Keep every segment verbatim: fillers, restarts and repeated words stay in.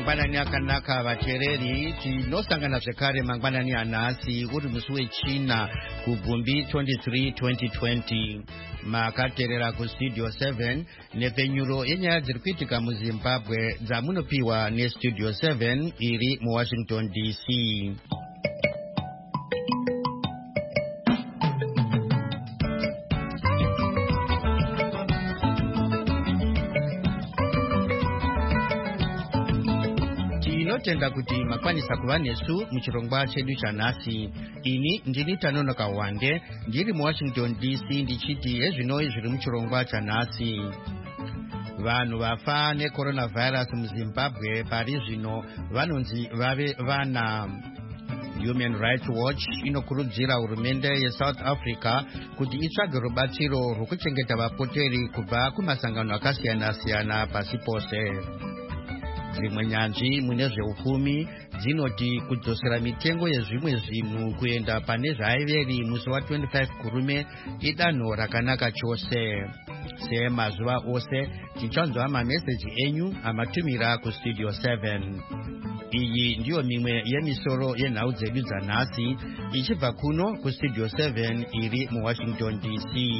mangwanani akanaka vateereri, tinosangana zvekare mangwanani anhasi uri musi wechina kugumbi twenty-three twenty twenty. Makateerera kustudio seven nepfenyuro yenyaya dziri kuitika muzimbabwe dzamunopiwa nestudio seven iri muwashington D C. Tinotenda kuti makwanisa kuva nesu muchirongwa chedu chanhasi. Ini ndini Tanonoka Wande, ndiri muwashington D C, ndichiti ezvinoi zviri muchirongwa chanhasi. Vanhu vafa necoronavirus muzimbabwe pari zvino vanonzi vave vana. Human Rights Watch inokurudzira hurumende yeSouth Africa kuti itsvage rubatsiro rwokuchengeta vapoteri kubva kumasangano akasiyana-siyana pasi pose. Dzimwe nyanzvi mune zveupfumi dzinoti kudzosera mitengo yezvimwe zvinhu kuenda pane zvaiveri musi wa twenty-five kurume idanho rakanaka chose. Semazuva ose tichanzwa mameseji enyu amatumira kustudio seven. Iyi ndiyo mimwe yemisoro yenhau dzedu dzanhasi ichibva kuno kustudio seven iri muwashington D C.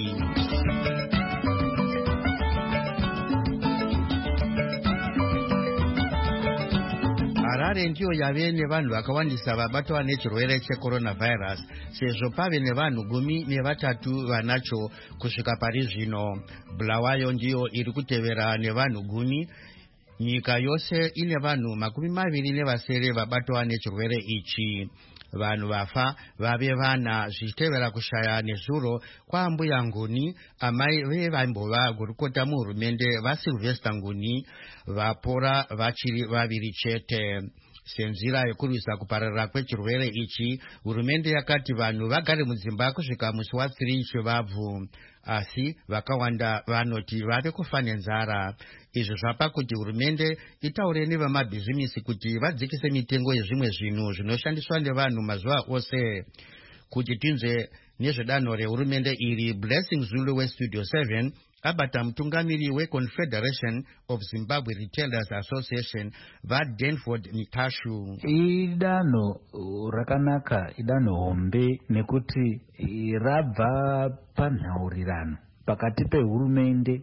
Harare ndiyo yave nevanhu vakawandisa vabatwa nechirwere checoronavirus, sezvo pave nevanhu gumi nevatatu vanacho kusvika pari zvino. Bulawayo ndiyo iri kutevera nevanhu gumi. Nyika yose ine vanhu makumi maviri nevasere vabatwa nechirwere ichi. Vanhu vafa vave vana zvichitevera kushaya nezuro kwaambuya Nguni, amai vevaimbowa gurukota muhurumende vaSylvester Nguni, vapora vachiri vaviri chete. Senzira yekurwisa kupararira kwechirwere ichi, hurumende yakati vanhu vagare mudzimba kusvika musi wa three chevabvu, asi vakawanda vanoti vave kufa nenzara. Izvi zvapa kuti hurumende itaure nevamabhizimisi kuti vadzikise mitengo yezvimwe zvinhu zvinoshandiswa nevanhu mazuva ose. Kuti tinzwe nezvedanho rehurumende iri, Blessing Zulu westudio seven abata mutungamiri weConfederation of Zimbabwe Retailers Association vaDanford Nitashu. Idanho rakanaka, idanho hombe, nekuti rabva panhaurirano pakati pehurumende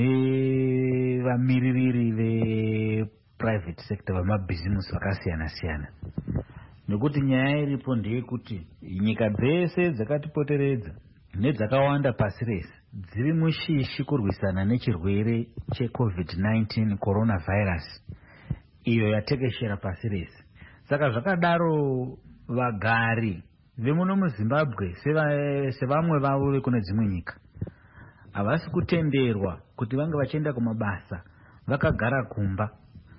nevamiririri veprivate sector vamabhizimusi vakasiyana-siyana. Nekuti nyaya iripo ndeyekuti nyika dzese dzakatipoteredza nedzakawanda pasi rese dziri mushishi kurwisana nechirwere checovid nineteen coronavirus iyo yatekeshera pasi rese. Saka zvakadaro vagari vemuno muZimbabwe sevamwe vavo vekune dzimwe nyika havasi kutenderwa kuti vange vachienda kumabasa vakagara kumba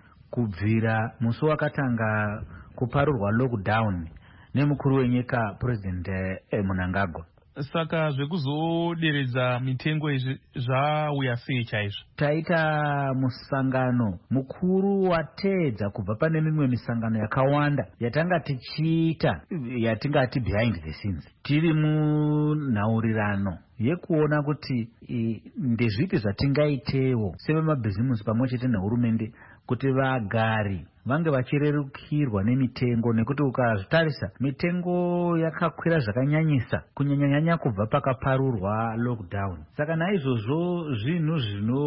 kubvira musi wakatanga kuparurwa lockdown nemukuru wenyika President eh, Mnangagwa. Saka zvekuzoderedza mitengo izvi zvauya sei chaizvo? Taita musangano mukuru wateedza kubva pane mimwe misangano yakawanda yatanga tichiita yatingati behind the scenes. Tiri munhaurirano yekuona kuti ndezvipi zvatingaitewo sevamabhizimusi pamwe chete nehurumende kuti vagari vange vachirerukirwa nemitengo, nekuti ukazvitarisa mitengo yakakwira zvakanyanyisa kunyanyanyanya kubva pakaparurwa lockdown. Saka naizvozvo zvinhu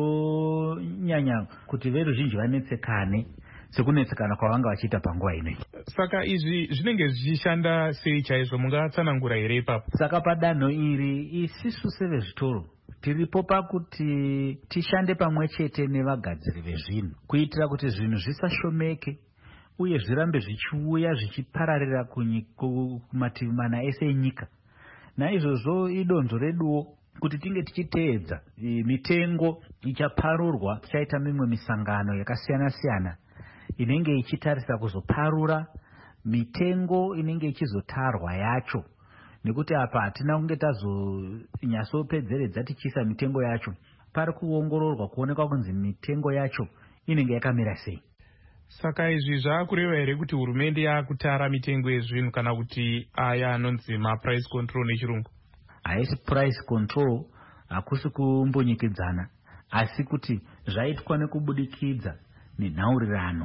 zvinonyanya kuti veruzhinji vanetsekane sekunetsekana kwavanga vachiita panguva ino. Saka izvi zvinenge zvichishanda sei chaizvo, mungatsanangura here ipapo? Saka padanho iri isisu sevezvitoro tiripo pakuti tishande pamwe chete nevagadziri vezvinhu kuitira kuti zvinhu zvisashomeke uye zvirambe zvichiuya zvichipararira kumativi mana ese enyika. Naizvozvo idonzo reduwo kuti tinge tichiteedza mitengo ichaparurwa. Tichaita mimwe misangano yakasiyana-siyana inenge ichitarisa kuzoparura mitengo inenge ichizotarwa yacho, nekuti apa hatina kunge tazonyasopedzeredza tichiisa mitengo yacho. Pari kuongororwa kuonekwa kunzi mitengo yacho inenge yakamira sei. Saka izvi zvakureva here kuti hurumende yakutara mitengo yezvinhu kana kuti aya anonzi maprice control nechirungu? Haisi price control, hakusi kumbunyikidzana, asi kuti zvaitwa nekubudikidza nenhaurirano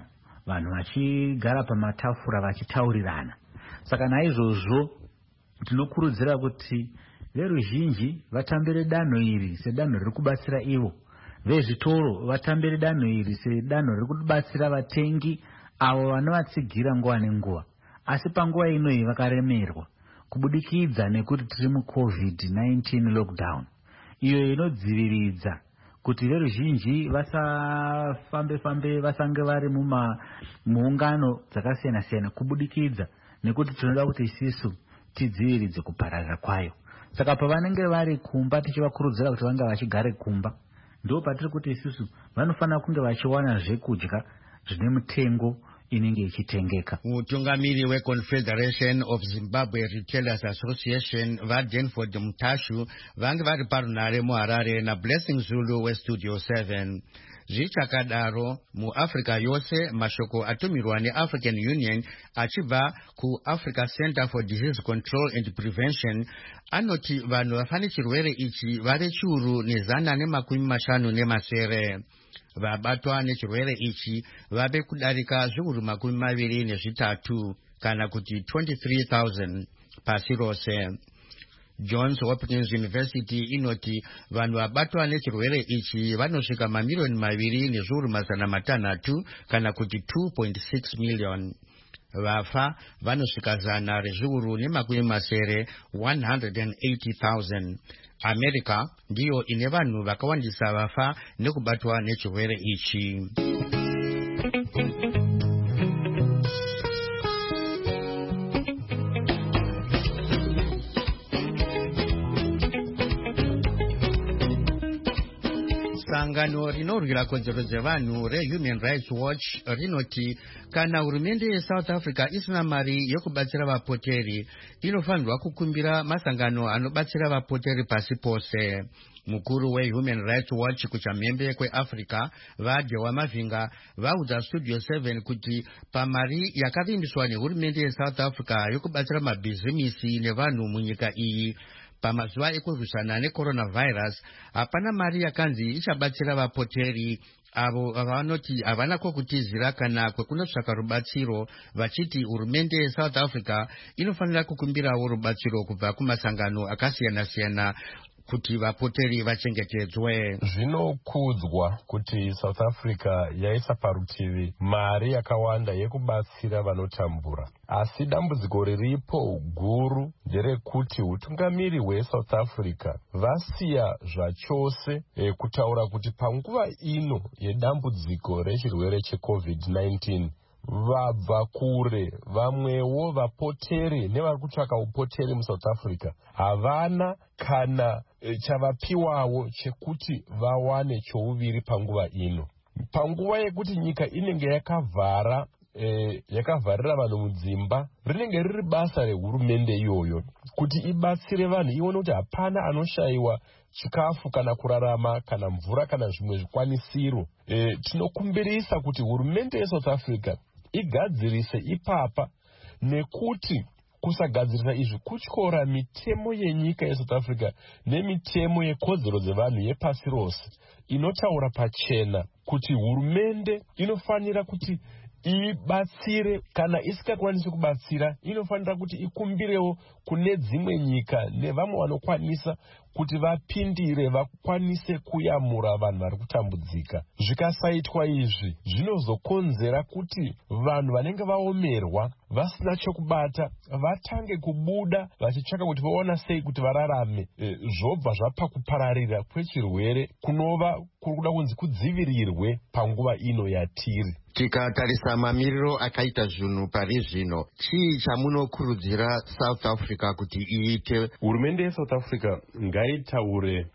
vanhu vachigara pamatafura vachitaurirana. Saka naizvozvo tinokurudzira kuti veruzhinji vatambire danho iri sedanho riri kubatsira ivo, vezvitoro vatambire danho iri sedanho riri kubatsira vatengi avo vanovatsigira nguva nenguva, asi panguva inoyi vakaremerwa kubudikidza nekuti tiri mucovid nineteen lockdown, iyo inodziviridza kuti veruzhinji vasafambe fambe vasange vari muungano dzakasiyana siyana, kubudikidza nekuti tinoda kuti isisu tidziviridze kupararira kwayo. Saka pavanenge vari kumba tichivakurudzira kuti vange vachigare kumba, ndo patiri kuti isusu vanofanira kunge vachiwana zvekudya zvine mutengo inenge ichitengeka. Mutungamiri weConfederation of Zimbabwe Retailers Association vaDenford Mutashu vange vari parunare muHarare naBlessing Zulu weStudio seven. Zvichakadaro muAfrica yose mashoko atumirwa neAfrican Union achibva kuAfrica Center for Disease Control and Prevention anoti vanhu vafane chirwere ichi vari chiuru nezana nemakumi mashanu nemasere. Vabatwa nechirwere ichi vave kudarika zviuru makumi maviri nezvitatu kana kuti twenty-three thousand pasi rose. Johns Hopkins University inoti vanhu vabatwa nechirwere ichi vanosvika mamiliyoni maviri nezviuru mazana matanhatu kana kuti two point six million. Vafa vanosvika zana rezviuru nemakumi masere one hundred eighty thousand. America ndiyo ine vanhu vakawandisa vafa nekubatwa nechirwere ichi. Sangano rinorwira kodzero dzevanhu reHuman Rights Watch rinoti kana hurumende yeSouth Africa isina mari yokubatsira vapoteri inofanirwa kukumbira masangano anobatsira vapoteri pasi pose. Mukuru weHuman Rights Watch kuchamhembe kweAfrica vaDewa Mavinga vaudza Studio seven kuti pamari yakavimbiswa nehurumende yeSouth Africa yokubatsira mabhizimisi nevanhu munyika iyi pamazuva ekurwisana necoronavirus hapana mari yakanzi ichabatsira vapoteri avo vanoti havana kwekutizira kana kwekunotsvaka rubatsiro, vachiti hurumende yeSouth Africa inofanira kukumbirawo rubatsiro kubva kumasangano akasiyana siyana kuti vapoteri vachengetedzwe. Zvinokudzwa kuti South Africa yaisa parutivi mari yakawanda yekubatsira vanotambura, asi dambudziko riripo guru nderekuti utungamiri hweSouth Africa vasiya zvachose e, kutaura kuti panguva ino yedambudziko rechirwere checovid nineteen vabva kure. Vamwewo vapoteri nevari kutsvaka upoteri muSouth Africa havana kana e, chavapiwawo chekuti vawane chouviri panguva ino, panguva yekuti nyika inenge yakavhara e, yakavharira vanhu mudzimba. Rinenge riri basa rehurumende iyoyo kuti ibatsire vanhu, ione kuti hapana anoshayiwa chikafu kana kurarama kana mvura kana zvimwe zvikwanisiro. E, tinokumbirisa kuti hurumende yeSouth Africa igadzirise ipapa, nekuti kusagadzirisa izvi kutyora mitemo yenyika yeSouth Africa nemitemo yekodzero dzevanhu yepasi rose inotaura pachena kuti hurumende inofanira kuti ibatsire, kana isingakwanisi kubatsira inofanira kuti ikumbirewo kune dzimwe nyika nevamwe vanokwanisa kuti vapindire vakwanise kuyamura vanhu vari kutambudzika. Zvikasaitwa izvi zvinozokonzera kuti vanhu vanenge vaomerwa vasina chokubata vatange kubuda vachitsvaka kuti vaona sei kuti vararame. E, zvobva zvapa kupararira kwechirwere kunova kuri kuda kunzi kudzivirirwe panguva ino yatiri. Tikatarisa mamiriro akaita zvinhu pari zvino, chii chamunokurudzira South Africa kuti iite? Hurumende yeSouth Africa ngaitaure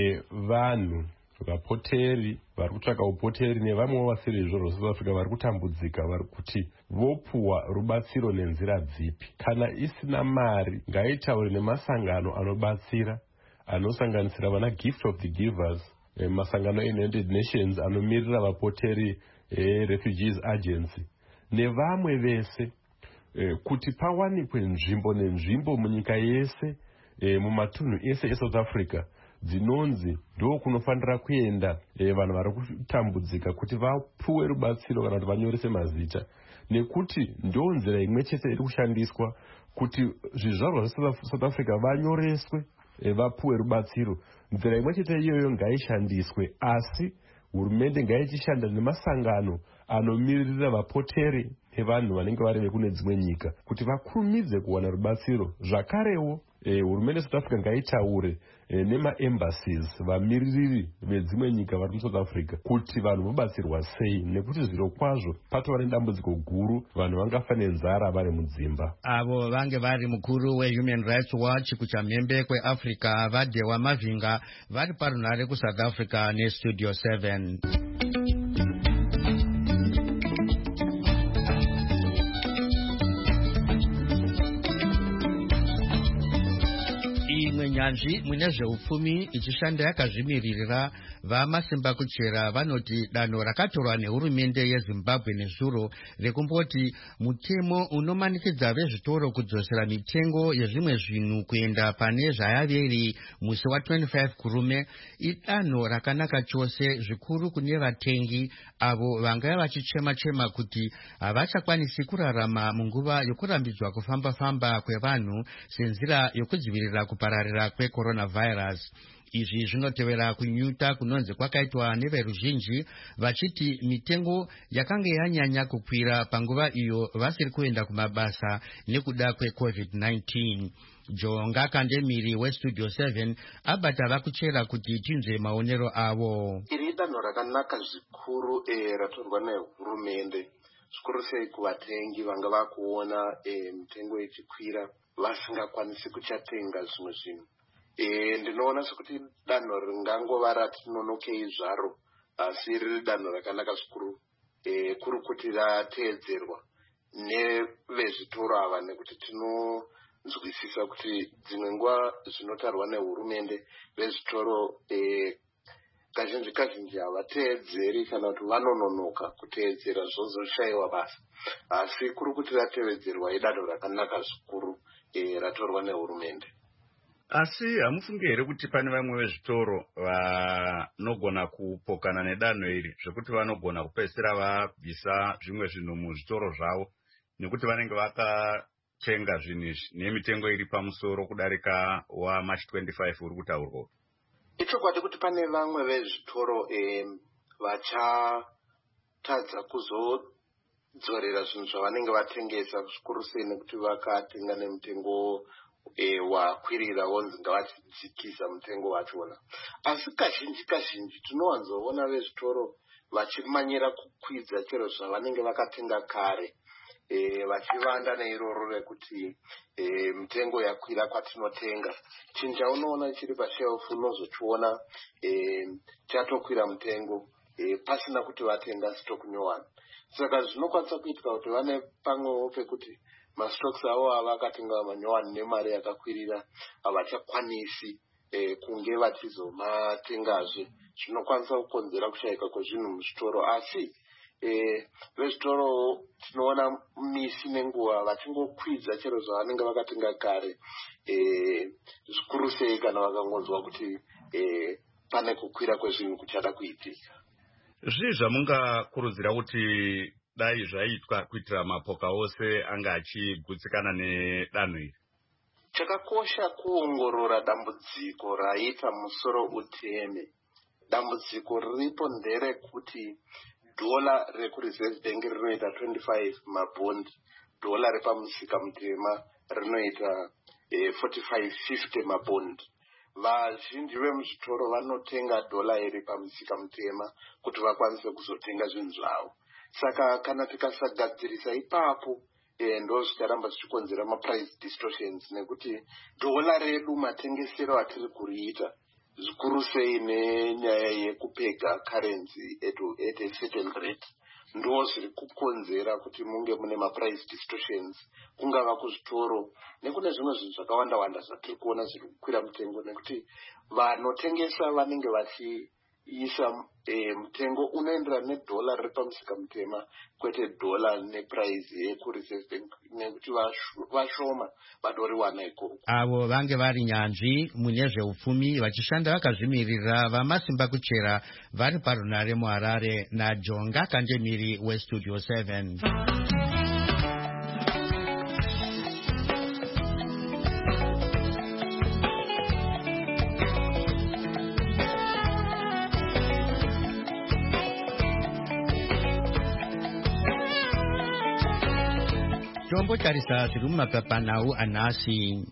nevanhu vapoteri vari kutsvaka upoteri nevamwewo vasiri izvozvo South Africa vari kutambudzika, vari kuti vopuwa rubatsiro nenzira dzipi. Kana isina mari ngaitaure nemasangano anobatsira anosanganisira vana Gift of the Givers, eh, masangano eUnited Nations anomirira vapoteri, eh, Refugees Agency nevamwe vese, eh, kuti pawanikwe nzvimbo nenzvimbo munyika yese, eh, mumatunhu ese eSouth Africa dzinonzi ndo kunofanira kuenda e, vanhu vari kutambudzika kuti vapuwe rubatsiro kana kuti vanyorese mazita, nekuti ndo nzira imwe chete iri kushandiswa kuti zvizvarwa zveSouth Africa vanyoreswe e, vapuwe rubatsiro. Nzira imwe chete iyoyo ngaishandiswe, asi hurumende ngaichishandira nemasangano anomiririra vapoteri nevanhu vanenge vari vekune dzimwe nyika kuti vakurumidze kuwana rubatsiro. Zvakarewo e, hurumende South Africa ngaitaure e, nemaembassies, vamiririri vedzimwe nyika vari muSouth Africa kuti vanhu vobatsirwa sei, nekuti zviro kwazvo patova nedambudziko guru, vanhu vangafa nenzara vari mudzimba. Avo vange vari mukuru weHuman Rights Watch kuchamhembe kweAfrica Vadewa Mavhinga vari parunhare kuSouth Africa neStudio seven. Nyanzvi mune zveupfumi ichishanda yakazvimiririra vamasimba kuchera vanoti danho rakatorwa nehurumende yeZimbabwe nezuro rekumboti mutemo unomanikidza vezvitoro kudzosera mitengo yezvimwe zvinhu kuenda pane zvayave iri musi wa25 kurume idanho rakanaka chose, zvikuru kune vatengi avo vanga vachichema-chema kuti havachakwanisi kurarama munguva yokurambidzwa kufamba-famba kwevanhu senzira yokudzivirira kupararira kwecoronavirus. Izvi zvinotevera kunyuta kunonzi kwakaitwa neveruzhinji vachiti mitengo yakanga yanyanya kukwira panguva iyo vasiri kuenda kumabasa nekuda kwecovid nineteen. Jonga Kandemiri weStudio seven abata vakuchera kuti tinzwe maonero avo. Iri danho rakanaka zvikuru e, ratorwa nehurumende, zvikuru sei kuvatengi vanga vakuona e, mitengo ichikwira vasingakwanisi kuchatenga zvimwe zvinhu. E, ndinoona sekuti danho ringangova ratinonokei zvaro, asi riri danho rakanaka zvikuru e, kuri kuti rateedzerwa nevezvitoro ava, nekuti tinonzwisisa kuti dzimwe nguva zvinotarwa nehurumende vezvitoro e, kazhinji kazhinji havateedzeri kana kuti vanononoka kuteedzera zvozoshayiwa basa, asi kuri kuti ratevedzerwa idanho rakanaka zvikuru e, ratorwa nehurumende. Asi hamufungi here kuti pane vamwe vezvitoro vanogona kupokana nedanho iri zvekuti vanogona kupedzisira vabvisa zvimwe zvinhu muzvitoro zvavo nekuti vanenge vakatenga zvinhu izvi nemitengo iri pamusoro kudarika waMarch twenty-five uri kutaurwa? Ichokwadi kuti pane vamwe vezvitoro e, vachatadza kuzodzorera zvinhu zvavanenge vatengesa, zvikuru sei nekuti vakatenga nemitengo E, wakwirira wonzi ngavachikisa mutengo wachona. Asi kazhinji kazhinji tinowanzoona vezvitoro vachimanyira kukwidza chero zvavanenge vakatenga kare, e, vachivanda neiroro rekuti e, mitengo yakwira kwatinotenga. Chinhu chaunoona chiri pashefu unozochiona e, chatokwira mutengo e, pasina kuti vatenga stock nyowani. Saka zvinokwanisa kuitika kuti vane pamwewo pekuti mastocks avo avakatenga manyowani nemari yakakwirira havachakwanisi e, kunge vachizomátengazve, zvinokwanisa kukonzera kushayika kwezvinhu muzvitoro. Asi e, vezvitoro tinoona misi nenguva vachingokwidza chero zvavanenge vakatenga kare, e, zvikuru sei kana vakangonzwa kuti e, pane kukwira kwezvinhu kuchada kuitika. Zvii zvamungakurudzira kuti dai zvaitwa kuitira mapoka ose anga achigutsikana nedanho iri? Chakakosha kuongorora dambudziko raita musoro uteme. Dambudziko riripo nderekuti dhola rekureserve bank rinoita twenty-five mabondi, dhola repamusika mutema rinoita eh, forty-five fifty mabondi. Vazhinji vemuzvitoro vanotenga dhola iri pamusika mutema kuti vakwanise kuzotenga zvinhu zvavo. Saka kana tikasagadzirisa ipapo e, ndo zvicharamba zvichikonzera maprice distortions, nekuti dhola redu matengesero atiri kuriita zvikuru sei nenyaya yekupega currency etu at a certain rate ndo zviri kukonzera kuti munge mune maprice distortions, kungava kuzvitoro nekune zvimwe zvinhu zvakawanda wanda zvatiri kuona zviri kukwira mutengo, nekuti vanotengesa vanenge vachi isa eh, mutengo unoenderana nedhola riri pamusika mutema kwete dhola neprice yekureserve bank nekuti vashoma vadoriwana ikoko. avo vange vari nyanzvi mune zveupfumi vachishanda vakazvimirira vamasimba kuchera vari parunare muharare najonga kandemiri westudio seven. tombotarisa zviri mumapapanhau anhasi.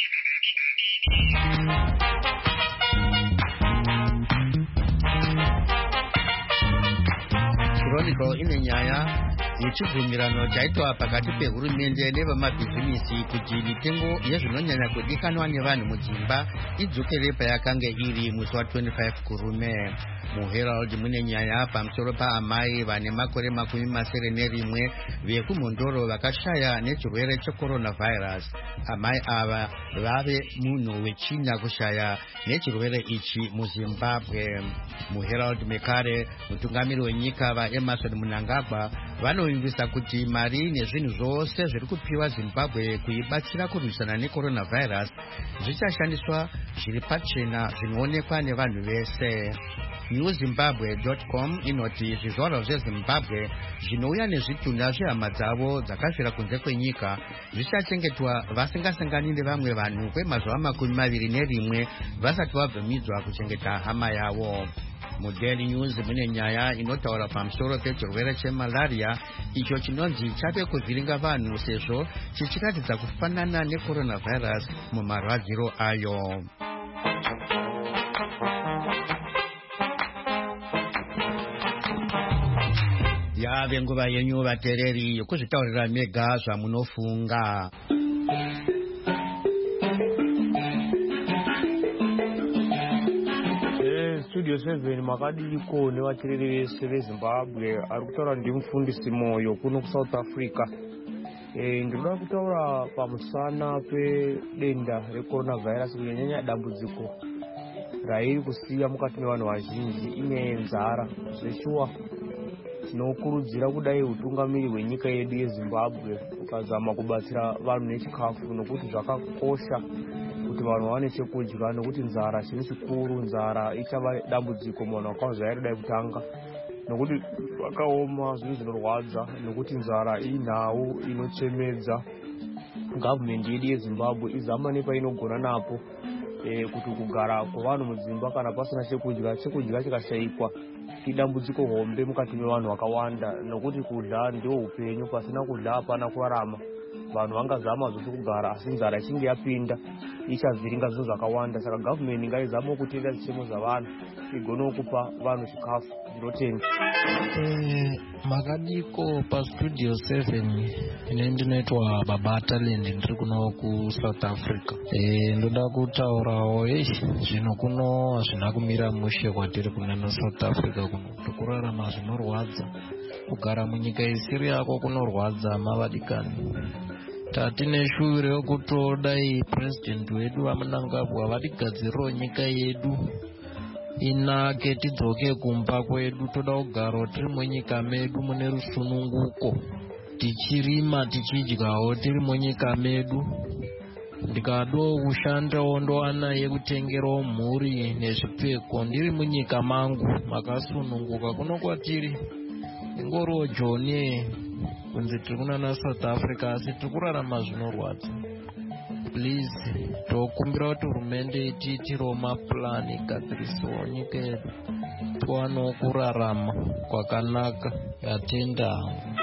Chronicle ine nyaya yechibvumirano chaitwa pakati pehurumende nevamabhizimisi kuti mitengo yezvinonyanya kudikanwa nevanhu mudzimba idzokere payakanga iri musi wa25 kurume. muherald mune nyaya pamusoro paamai vane makore makumi masere nerimwe vekumhondoro vakashaya nechirwere checoronavirus. amai ava vave munhu wechina kushaya nechirwere ichi muzimbabwe. muherald mekare mutungamiri wenyika vaemerson mnangagwa vanovimbisa kuti mari nezvinhu zvose zviri kupiwa zimbabwe kuibatsira kurwisana necoronavirus zvichashandiswa zviri pachena zvinoonekwa nevanhu vese. new zimbabwe dot com inoti zvizvarwa zvezimbabwe zvinouya nezvitunha zvehama dzavo dzakafira kunze kwenyika zvichachengetwa vasingasangani nevamwe vanhu kwemazuva makumi maviri nerimwe vasati vabvumidzwa kuchengeta hama yavo. mudaily news mune nyaya inotaura pamusoro pechirwere chemalaria icho chinonzi chave kuvhiringa vanhu sezvo chichiratidza kufanana necoronavirus mumarwadziro ayo. yave nguva yenyu vatereri yokuzvitaurira mega zvamunofunga. Studio seven makadiko nevatereri vese vezimbabwe ari kutaura ndimufundisi moyo kuno kuSouth Africa. E, ndinoda kutaura pamusana pedenda recoronavirus kunyanya dambudziko rairi kusiya mukati mevanhu vazhinji inenzara. zveshuwa tinokurudzira kudai utungamiri hwenyika yedu yezimbabwe ukazama kubatsira vanhu nechikafu nokuti zvakakosha kuti vanhu vawane chekudya nokuti nzara chinhu chikuru. nzara ichava dambudziko munhu akauza yairi dai kutanga nokuti vakaoma zvinhu zvinorwadza nokuti nzara inhau inochemedza. gavhumendi yedu yezimbabwe izama nepainogona napo e, kuti kugara kwevanhu mudzimba kana pasina chekudya chekudya chikashayikwa idambudziko hombe mukati mevanhu vakawanda nokuti kudya ndio upenyu. pasina kudya hapana kurarama. vanhu vangazama zvose kugara asi nzara ichinge yapinda ichavhiringa zvinhu zvakawanda. saka gavhumendi ngaizama kutevera chichemo zvavanhu igone kupa vanhu chikafu. ndinotenda. Eh, makadiko pastudio seven ine ndinoitwa baba talent ndiri kuno kuSouth Africa. Eh, ndoda kutaurawo eish zvino kuno hazvina kumira mushe kwatiri kunana South Africa kuno. tokurarama zvinorwadza. kugara munyika isiri yako kunorwadza mavadikani. tatine shure yokutodai president wedu vamunangagwa vatigadziriro nyika yedu inake tidzoke kumba kwedu. toda kugarawo tiri munyika medu mune rusununguko tichirima tichidyawo tiri munyika medu. ndikado kushandawo ndowana yekutengerawo mhuri nezvipfeko ndiri munyika mangu makasununguka. kuno kwatiri ingoriwo joni kunzi tiri kunana South Africa asi tiri kurarama zvinorwadza. please tokumbira kuti hurumende itiitirewo mapurani igadzirisewo nyika yedu tiwanawo kurarama kwakanaka. yatenda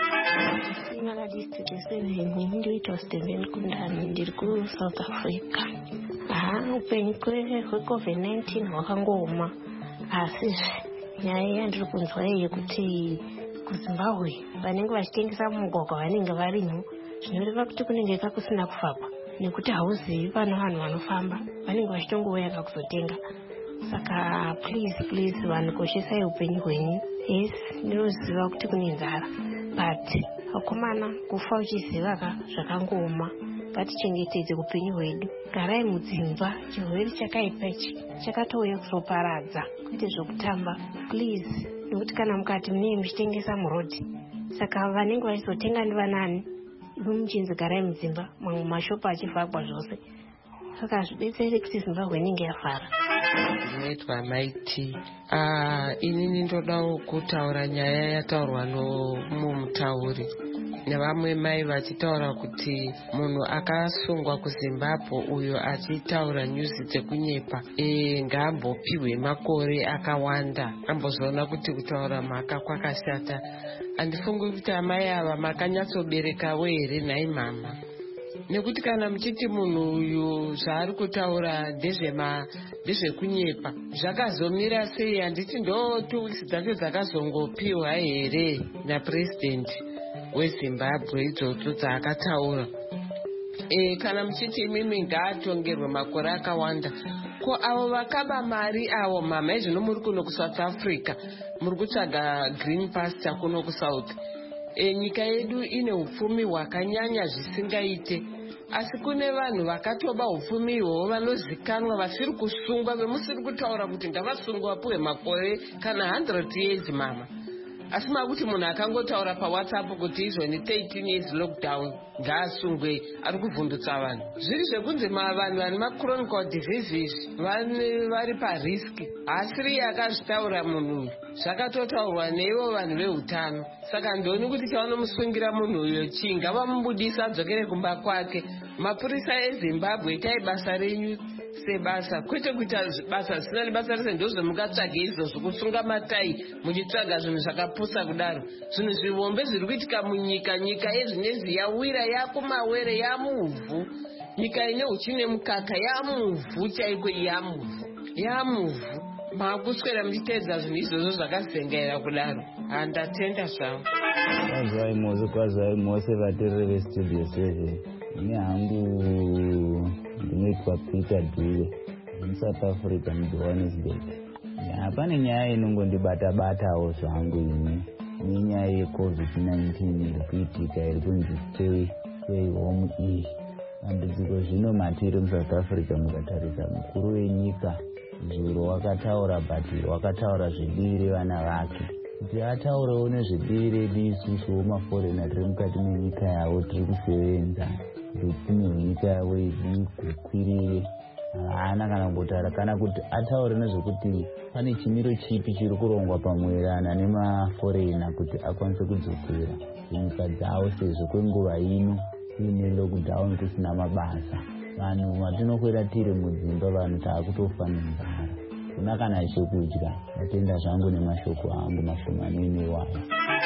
Studio seven ndoitwa Steven Kundani ndiri kuSouth Africa. aha upenyu hwecovid nineteen hwakangooma asi nyaya yandiri kunzwa yekuti kuZimbabwe vanenge vachitengesa mugwagwa vanenge varimo zvinoreva kuti kunenge kakusina kufakwa nekuti hauzivi pane vanhu vanofamba vanenge vachitongouya kakuzotenga. saka please please vanhu koshesai upenyu hwenyu. yes ndinoziva kuti kune nzara but akomana kufa uchiziva ka zvakangooma vatichengetedze upenyu hwedu. Garai mudzimba, chirwere chakaipa ichi chakatouya kuzoparadza, kwete zvokutamba. Please, nekuti kana mukati munenge muchitengesa murodhi, saka vanenge vachizotenga ndivanani? Imi muchinzi garai mudzimba, mamwe mashopu achivhagwa zvose. Saka zvibetsere kuti Zimbabwe inenge yafara. Ndinoitwa Maiti. Ah, inini ndodawo kutaura nyaya yataurwa nomumutauri nevamwe mai vachitaura kuti munhu akasungwa kuZimbabwe uyo achitaura nyuzi dzekunyepa e, ngaambopiwe makore akawanda ambozoona kuti kutaura mhaka kwakashata. Handifungi kuti amai ava makanyatsoberekawo here nhai mama, nekuti kana muchiti munhu uyu zvaari kutaura ndezvekunyepa zvakazomira sei? Handiti ndo two weeks dzacho dzakazongopiwa here napurezidendi weZimbabwe idzodzo dzaakataura. E, kana muchiti imimi ngaatongerwe makore akawanda, ko avo vakaba mari avo mama izvino muri kuno kuSouth Africa muri kutsvaga green pasture kuno kuSouth. E, nyika yedu ine upfumi hwakanyanya zvisingaite, asi kune vanhu vakatoba upfumi ihwohwo vanozikanwa vasiri kusungwa, vemusiri kutaura kuti ngavasungwa vapuwe makore kana one hundred years mama. Asi makuti munhu akangotaura paWhatsApp kuti izvoni thirteen years lockdown ngaasungwe, ari kuvhundutsa vanhu. Zviri zvekunzi vanhu vane machronical diseases vari pariski, hasiri akazvitaura munhu uyu, zvakatotaurwa neivo vanhu veutano. Saka ndoni kuti chavanomusungira munhu uyo chinga vamubudisa adzokere kumba kwake. Mapurisa eZimbabwe, itai basa renyu sebasa, kwete kuita basa zvisina nebasa rese ndozvemungatsvage izvozvo, kusunga matai muchitsvaga zvinhu zvakapusa kudaro. Zvinhu zvihombe zviri kuitika munyika, nyika yezvinezvi yawira yakumawere, yamuvhu. Nyika ine uchi nemukaka yamuvhu chaiko, yamuvhu yamuvhu. Maakuswera muchiteedza zvinhu izvozvo zvakazengaira kudaro. Handatenda zvavo. Kwazai mose, kwazai mose vateereri veStudio seven. Ine hangu ndinoitwa Peter Dube muSouth Africa muJohannesburg. Pane nyaya inongondibata-batawo zvangu ine nenyaya yeCovid nineteen iri kuitika iri kunzi stay stay home iyi. Dambudziko zvino matiri muSouth Africa mukatarisa mukuru wenyika Zuro wakataura bhatiro, wakataura zvidire vana vake kuti ataurewo nezvidire isusu maforena tiri mukati menyika yavo tiri kusevenza rupfumi rwenyika yavo idi kukwirire. Haana kana kumbotaura kana kuti ataure nezvekuti pane chimiro chipi chiri kurongwa pamweerana nemaforena kuti akwanise kudzokera kunyika dzavo, sezvo kwenguva ino kuine lockdown kusina mabasa. Vanhu vatinokwera tiri mudzimba, vanhu taakutofa nenzara, kuna kana chekudya. Ndatenda zvangu nemashoko angu mashomanene iwayo.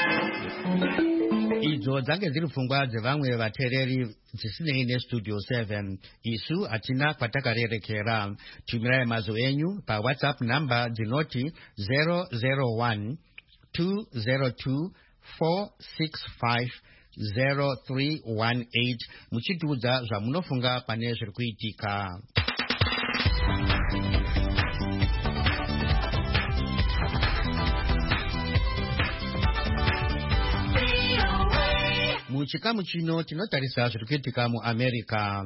Idzo dzange dziri pfungwa dzevamwe vateereri dzisinei neStudio seven. Isu hatina kwatakarerekera. Tumirai mazwi enyu paWhatsApp namba dzinoti zero zero one two zero two four six five zero three one eight muchitiudza zvamunofunga pane zviri kuitika. Muchikamu chino tinotarisa zviri kuitika muAmerica.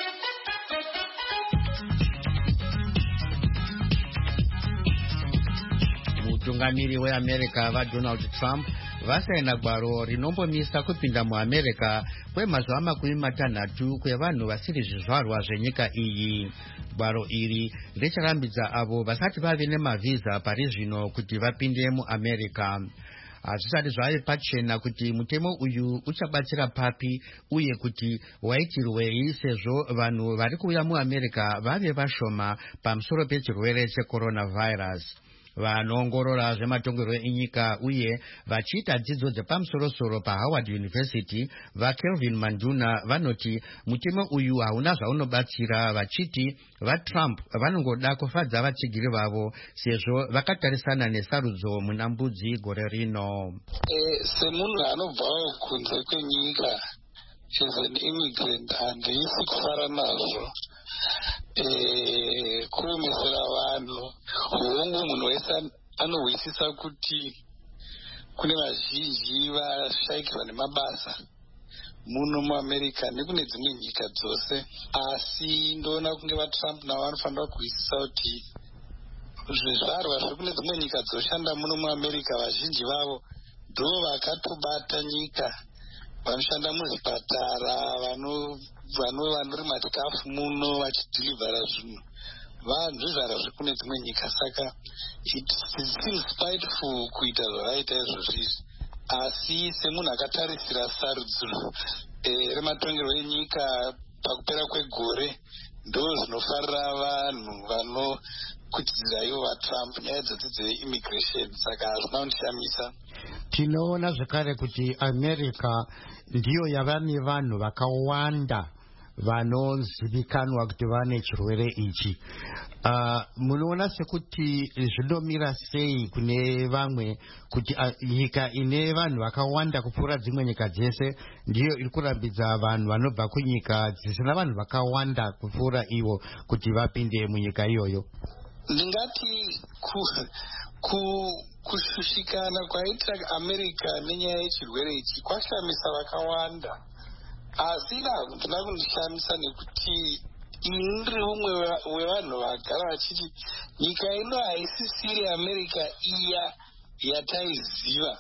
Mutungamiri weAmerica vaDonald Trump vasaina gwaro rinombomisa kupinda muAmerica kwemazuva makumi matanhatu kwevanhu vasiri zvizvarwa zvenyika iyi. Gwaro iri richarambidza avo vasati vave nemavhiza pari zvino kuti vapinde muAmerica. Hazvisati zvave pachena kuti mutemo uyu uchabatsira papi uye kuti waitirwei, sezvo vanhu vari kuuya muAmerica vave vashoma pamusoro pechirwere checoronavirus. Vanoongorora zvematongerwo enyika uye vachiita dzidzo dzepamusoro-soro paHoward University vaKelvin Manduna vanoti mutemo uyu hauna zvaunobatsira, vachiti vaTrump vanongoda kufadza vatsigiri vavo sezvo vakatarisana nesarudzo muna mbudzi gore rino. E, semunhu anobvawo kunze kwenyika as an immigrant handisi kufara nazvo. Eh, kuomesera vanhu hongu munhu wese anohwisisa kuti kune vazhinji vashayikirwa nemabasa muno muamerica nekune dzimwe nyika dzose. Asi ndoona kunge vatrump navo vanofanira kuisisa kuti zvizvarwa zviri kune dzimwe nyika dzoshanda muno muamerica vazhinji vavo ndo vakatobata nyika, vanoshanda muzvipatara, vanorima chikafu muno vachidhirivhara zvinhu, vanhu zvizvarwa zviri kune dzimwe nyika. Saka it seems spiteful kuita zvavaita izvozvizvi. Asi semunhu akatarisira sarudziro e, rematongerwo enyika pakupera kwegore ndo zvinofarira vanhu vanokutidzira ivo vatrump nyaya dzodzi dzeimmigration. Saka hazvina kundishamisa. Tinoona zvakare kuti America ndiyo yava nevanhu vakawanda vanozivikanwa kuti vane chirwere ichi. Uh, munoona sekuti zvinomira sei kune vamwe kuti uh, nyika ine vanhu vakawanda kupfuura dzimwe nyika dzese ndiyo iri kurambidza vanhu vanobva kunyika dzisina vanhu vakawanda kupfuura ivo kuti vapinde munyika iyoyo? Ndingati ku, ku, kushushikana kwaita America nenyaya yechirwere ichi kwashamisa vakawanda. Asi ndina kundishamisa nekuti ini ndiri umwe wevanhu vagara vachiti nyika ino haisisiri America iya yataiziva,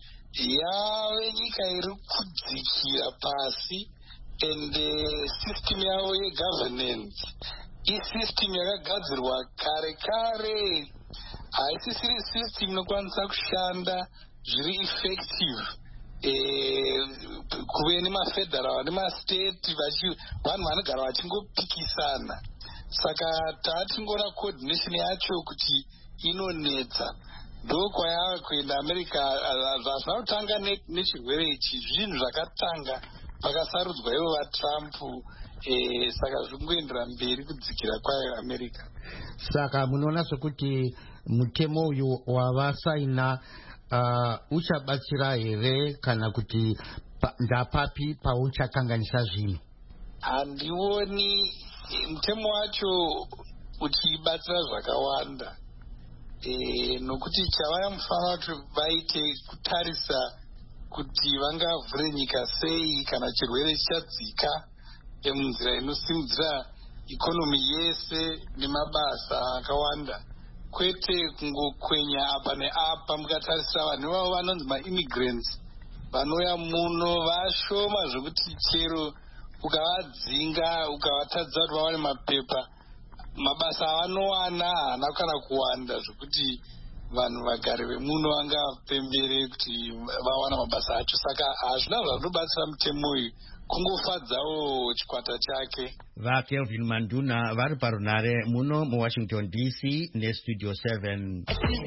yave nyika iri kudzikira pasi, ende system yavo yegovernance isystem yakagadzirwa kare kare, haisisiri system inokwanisa kushanda zviri effective. Eh, kuve nemafederal nemastate vanhu vanogara vachingopikisana. Saka taatingoona coordination yacho kuti inonetsa. Ndo kwayava kuenda America. Zvazvina kutanga nechirwere ichi zvinhu zvakatanga pakasarudzwa ivo vatrump. Eh, saka zviri kungoendera mberi kudzikira kwayo America. Saka munoona sokuti mutemo uyu wavasaina Uh, uchabatsira here kana kuti pa, ndapapi pauchakanganisa zvinhu? Handioni mutemo wacho uchibatsira zvakawanda. E, nokuti chavayamufana kuti vaite kutarisa kuti vangavhure nyika sei kana chirwere chichadzika munzira inosimudzira ikonomi yese nemabasa akawanda, kwete kungokwenya apa neapa. Mukatarisira vanhu vavo vanonzi maimmigrants vanouya muno vashoma zvekuti chero ukavadzinga ukavatadzisa kuti vawane mapepa, mabasa avanowana haana kana kuwanda zvekuti vanhu vagari vemuno vangapembere kuti vawana mabasa acho. Saka hazvina zvazvinobatsira mutemo uyu, kungofadzawo chikwata chake. VaKelvin Manduna vari parunare muno muWashington D C nestudio seven.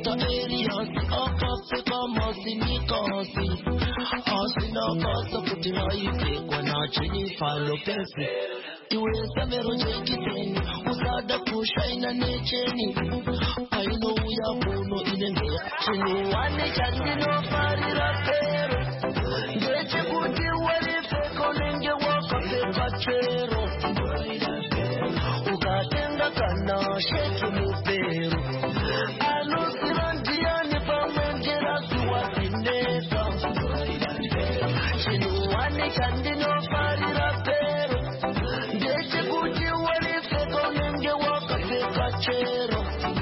Iweza mero jekiteni usada kushaina necheni aino uya muno inenge chino wane chandino farira pero ngeche kuti walifeko nenge wakapeka chero ukatenga kana sheki mupero anosira ndiani pamwenjera ziwazineka chino wane chandino farira pero chero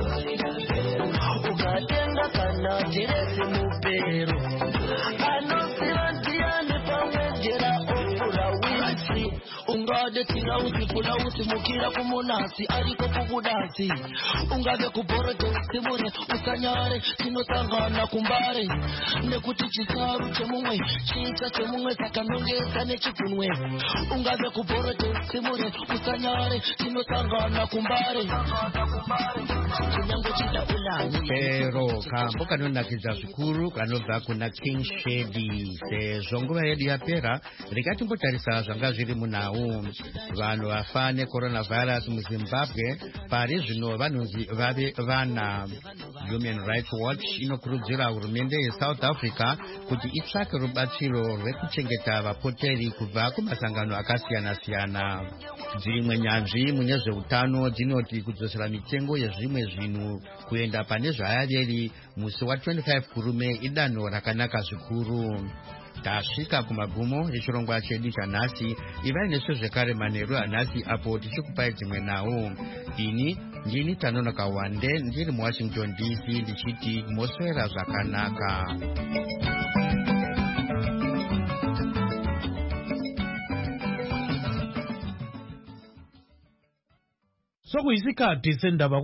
ukatenga kana diresi mupero anosira ndiani pamwejera okura wisi ungade tirausi kulausi mukira kumunasi ariko kukudasi ungade kubhorote usimure usanyare tinosangana kumbare nekuti chisaru chemumwe chiita chemumwe sakanongesa nechigunwe ungade kubhorote usimure usanyare tinosangana kumbare pero kambo kanonakidza zvikuru kanobva kuna King Shedi. Sezvo nguva yedu yapera, rikatimbotarisa zvanga zviri munhau. Vanhu vafa necoronavirus muZimbabwe pari zvino vanonzi vave vana. Human Rights Watch inokurudzira hurumende yeSouth Africa kuti itsvake rubatsiro rwekuchengeta vapoteri kubva kumasangano akasiyana-siyana. Dzimwe nyanzvi mune zveutano dzinoti kudzosera mitengo yezvimwe zvinhu kuenda pane zvayaveri musi wa twenty-five kurume idanho rakanaka zvikuru. tasvika kumagumo echirongwa chedu chanhasi. Ivai nesu zvekare manheru anhasi apo tichikupai dzimwe nhau. Ini ndini Tanonoka Wande ndiri muWashington D C ndichiti moswera zvakanaka. Sokuyisikhathi sendaba